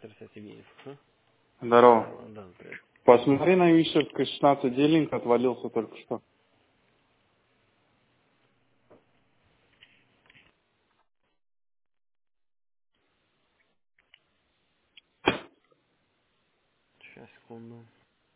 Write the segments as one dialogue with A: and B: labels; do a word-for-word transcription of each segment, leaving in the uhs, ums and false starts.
A: Здравствуйте, Евгений. Ха?
B: Здорово.
A: Да, привет.
B: Посмотри на Мишевской шестнадцать, D-Link отвалился только что.
A: Сейчас, секунду.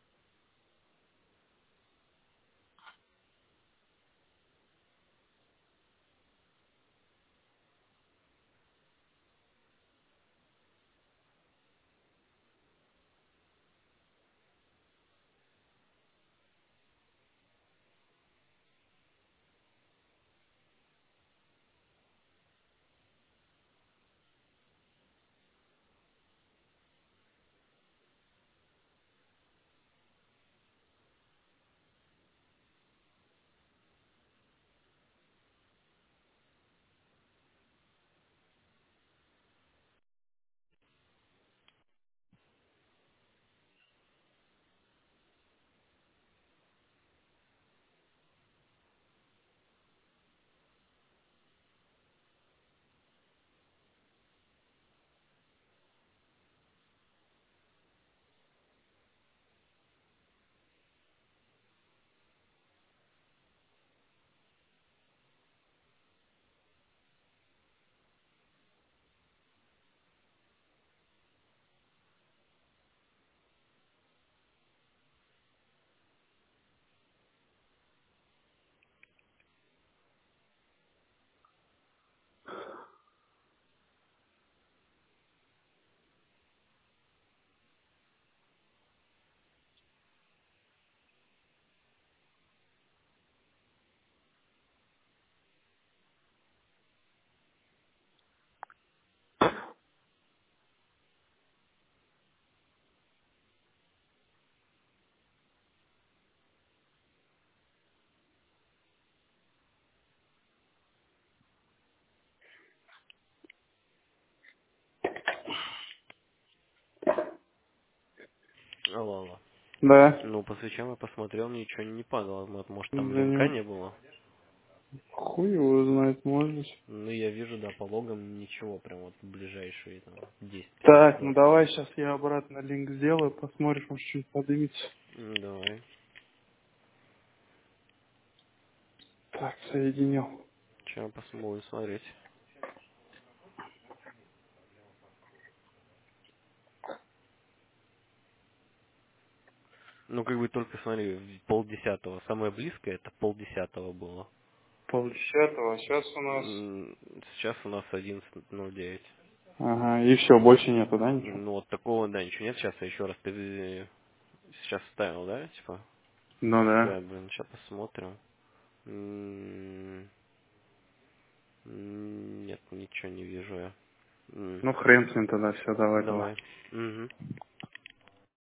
A: Алло, алло.
B: Да.
A: Ну, по свечам я посмотрел, ничего не падало. Вот, может, там
B: Да
A: линка
B: не...
A: не было?
B: Хуй его знает, может быть.
A: Ну, я вижу, да, по логам ничего, прям вот ближайшие там десять пятнадцать
B: Так, ну
A: двадцать
B: давай
A: минут.
B: сейчас я обратно линк сделаю, посмотришь, может что-нибудь подымется.
A: М, Давай.
B: Так, соединил.
A: Сейчас посмотрим, смотреть. Ну, как бы только, смотри, в полдесятого. Самое близкое это полдесятого было.
B: Полдесятого, а сейчас у нас...
A: М, Сейчас у нас одиннадцать ноль девять.
B: Ага, и все, больше нету, да, ничего?
A: Ну, вот такого, да, ничего нет. Сейчас я еще раз пере- сейчас ставил, да, типа?
B: Ну да.
A: Да, блин, сейчас посмотрим. М, м, Нет, ничего не вижу я. М,
B: Ну хрен с ним тогда, все, давай, давай.
A: Давай. Мгм.